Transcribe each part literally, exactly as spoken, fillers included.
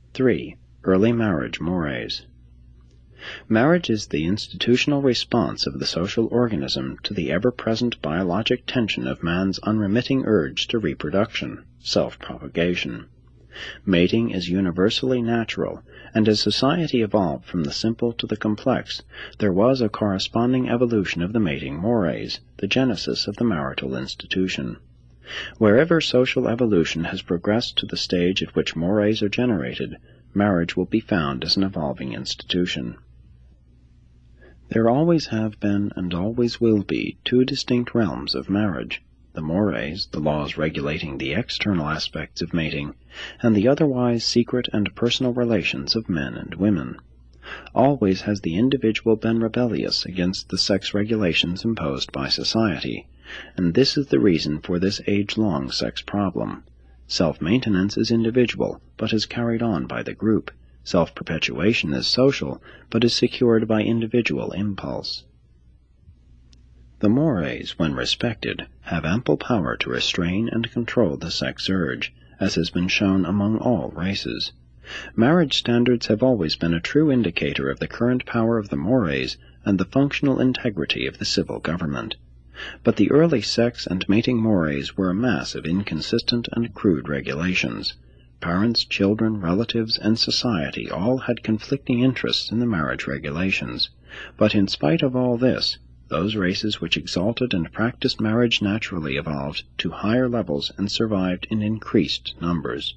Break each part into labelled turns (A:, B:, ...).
A: three. Early marriage mores. Marriage is the institutional response of the social organism to the ever-present biologic tension of man's unremitting urge to reproduction, self-propagation. Mating is universally natural, and as society evolved from the simple to the complex, there was a corresponding evolution of the mating mores, the genesis of the marital institution. Wherever social evolution has progressed to the stage at which mores are generated, marriage will be found as an evolving institution. There always have been and always will be two distinct realms of marriage, the mores, the laws regulating the external aspects of mating, and the otherwise secret and personal relations of men and women. Always has the individual been rebellious against the sex regulations imposed by society, and this is the reason for this age-long sex problem. Self-maintenance is individual, but is carried on by the group. Self-perpetuation is social, but is secured by individual impulse. The mores, when respected, have ample power to restrain and control the sex urge, as has been shown among all races. Marriage standards have always been a true indicator of the current power of the mores and the functional integrity of the civil government. But the early sex and mating mores were a mass of inconsistent and crude regulations. Parents, children, relatives, and society all had conflicting interests in the marriage regulations. But in spite of all this, those races which exalted and practiced marriage naturally evolved to higher levels and survived in increased numbers.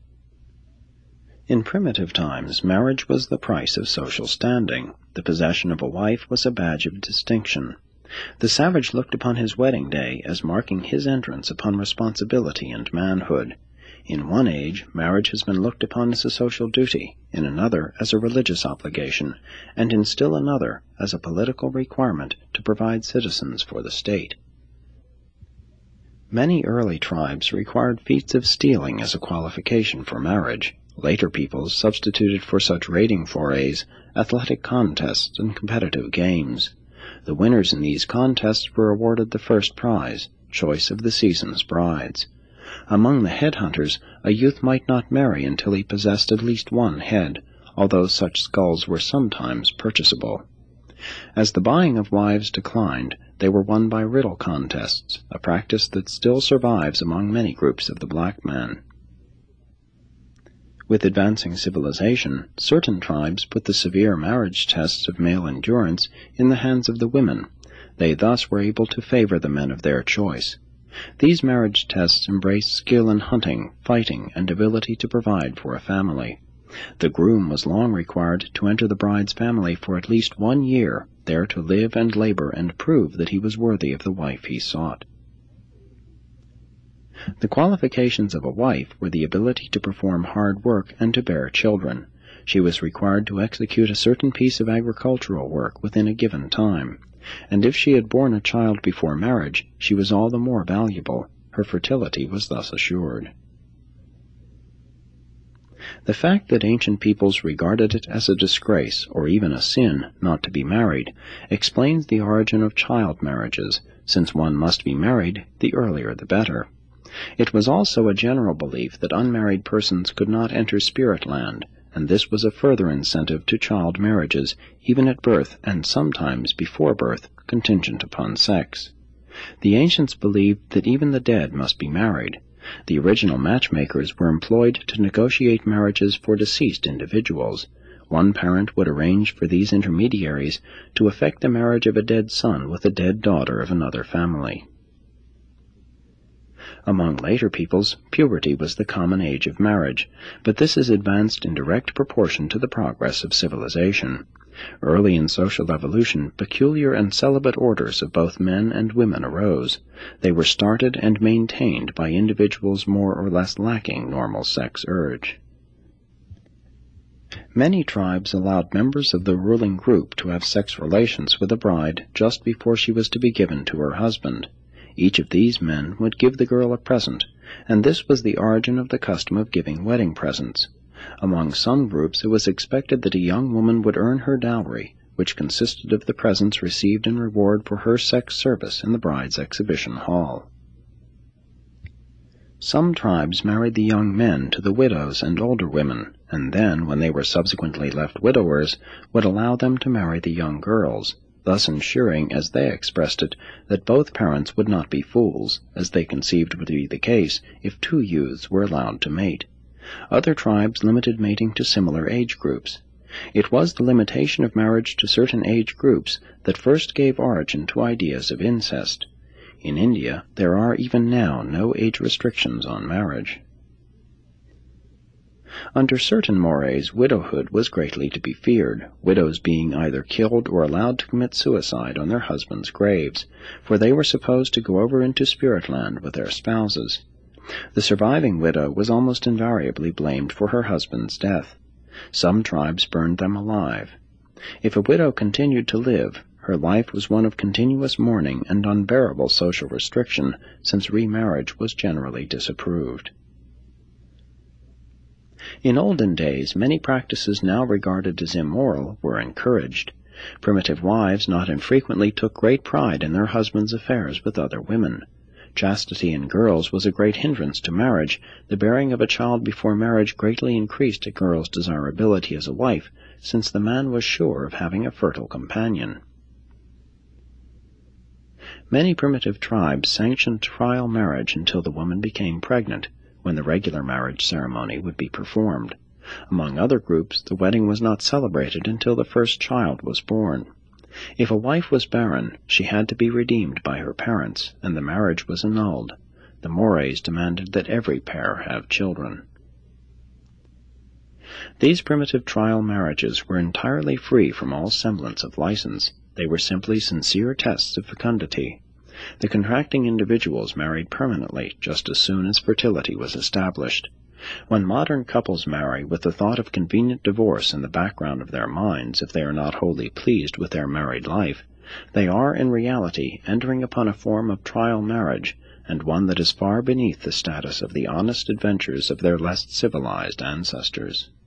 A: In primitive times, marriage was the price of social standing. The possession of a wife was a badge of distinction. The savage looked upon his wedding day as marking his entrance upon responsibility and manhood. In one age, marriage has been looked upon as a social duty, in another as a religious obligation, and in still another as a political requirement to provide citizens for the state. Many early tribes required feats of stealing as a qualification for marriage. Later peoples substituted for such raiding forays athletic contests and competitive games. The winners in these contests were awarded the first prize, choice of the season's brides. Among the headhunters, a youth might not marry until he possessed at least one head, although such skulls were sometimes purchasable. As the buying of wives declined, they were won by riddle contests, a practice that still survives among many groups of the black man. With advancing civilization, certain tribes put the severe marriage tests of male endurance in the hands of the women. They thus were able to favor the men of their choice. These marriage tests embraced skill in hunting, fighting, and ability to provide for a family. The groom was long required to enter the bride's family for at least one year, there to live and labor and prove that he was worthy of the wife he sought. The qualifications of a wife were the ability to perform hard work and to bear children. She was required to execute a certain piece of agricultural work within a given time, and if she had borne a child before marriage, she was all the more valuable. Her fertility was thus assured. The fact that ancient peoples regarded it as a disgrace, or even a sin, not to be married, explains the origin of child marriages, since one must be married, the earlier the better. It was also a general belief that unmarried persons could not enter spirit land, and this was a further incentive to child marriages, even at birth and sometimes before birth, contingent upon sex. The ancients believed that even the dead must be married. The original matchmakers were employed to negotiate marriages for deceased individuals. One parent would arrange for these intermediaries to effect the marriage of a dead son with a dead daughter of another family. Among later peoples, puberty was the common age of marriage, but this has advanced in direct proportion to the progress of civilization. Early in social evolution, peculiar and celibate orders of both men and women arose. They were started and maintained by individuals more or less lacking normal sex urge. Many tribes allowed members of the ruling group to have sex relations with a bride just before she was to be given to her husband. Each of these men would give the girl a present, and this was the origin of the custom of giving wedding presents. Among some groups it was expected that a young woman would earn her dowry, which consisted of the presents received in reward for her sex service in the bride's exhibition hall. Some tribes married the young men to the widows and older women, and then, when they were subsequently left widowers, would allow them to marry the young girls, thus ensuring, as they expressed it, that both parents would not be fools, as they conceived would be the case if two youths were allowed to mate. Other tribes limited mating to similar age groups. It was the limitation of marriage to certain age groups that first gave origin to ideas of incest. In India, there are even now no age restrictions on marriage. Under certain mores, widowhood was greatly to be feared, widows being either killed or allowed to commit suicide on their husbands' graves, for they were supposed to go over into spirit land with their spouses. The surviving widow was almost invariably blamed for her husband's death. Some tribes burned them alive. If a widow continued to live, her life was one of continuous mourning and unbearable social restriction, since remarriage was generally disapproved. In olden days, many practices now regarded as immoral were encouraged. Primitive wives not infrequently took great pride in their husbands' affairs with other women. Chastity in girls was a great hindrance to marriage. The bearing of a child before marriage greatly increased a girl's desirability as a wife, since the man was sure of having a fertile companion. Many primitive tribes sanctioned trial marriage until the woman became pregnant, when the regular marriage ceremony would be performed. Among other groups, the wedding was not celebrated until the first child was born. If a wife was barren, she had to be redeemed by her parents, and the marriage was annulled. The mores demanded that every pair have children. These primitive trial marriages were entirely free from all semblance of license. They were simply sincere tests of fecundity. The contracting individuals married permanently just as soon as fertility was established. When modern couples marry with the thought of convenient divorce in the background of their minds if they are not wholly pleased with their married life, they are in reality entering upon a form of trial marriage, and one that is far beneath the status of the honest adventures of their less civilized ancestors.